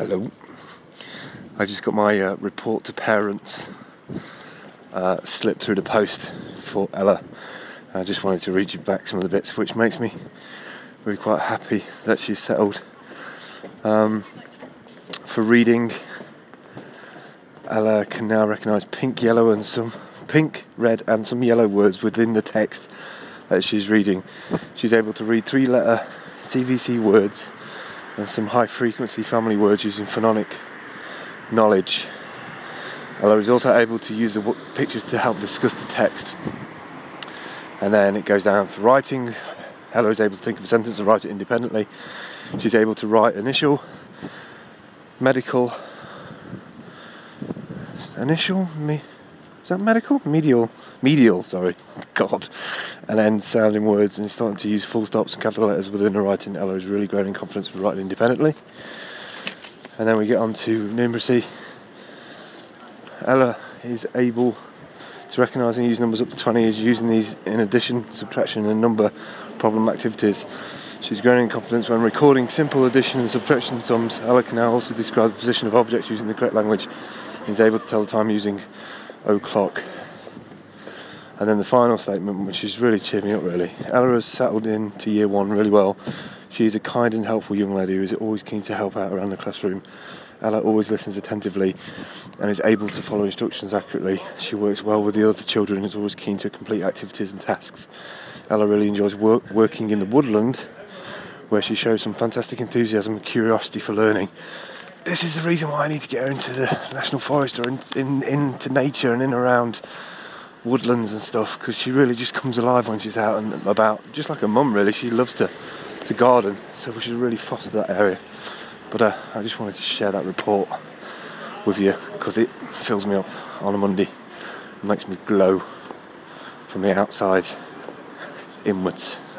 Hello. I just got my report to parents slipped through the post for Ella. I just wanted to read you back some of the bits, which makes me really quite happy that she's settled. For reading, Ella can now recognise pink, red and some yellow words within the text that she's reading. She's able to read 3-letter CVC words and some high-frequency family words using phonic knowledge. Ella is also able to use the pictures to help discuss the text. And then it goes down for writing. Ella is able to think of a sentence and write it independently. She's able to write medial, God, and then sounding words, and starting to use full stops and capital letters within her writing. Ella is really growing in confidence with writing independently. And then we get on to numeracy. Ella is able to recognise and use numbers up to 20, is using these in addition, subtraction and number problem activities. She's growing in confidence when recording simple addition and subtraction sums. Ella can now also describe the position of objects using the correct language and is able to tell the time using o'clock. And then the final statement, which is really cheered me up really. Ella has settled into year 1 really well. She is a kind and helpful young lady who is always keen to help out around the classroom. Ella always listens attentively and is able to follow instructions accurately. She works well with the other children and is always keen to complete activities and tasks. Ella really enjoys working in the woodland, where she shows some fantastic enthusiasm and curiosity for learning. This is the reason why I need to get her into the National Forest or into nature and in around woodlands and stuff, because she really just comes alive when she's out and about, just like her mum really. She loves to garden, so we should really foster that area. But I just wanted to share that report with you because it fills me up on a Monday and makes me glow from the outside inwards.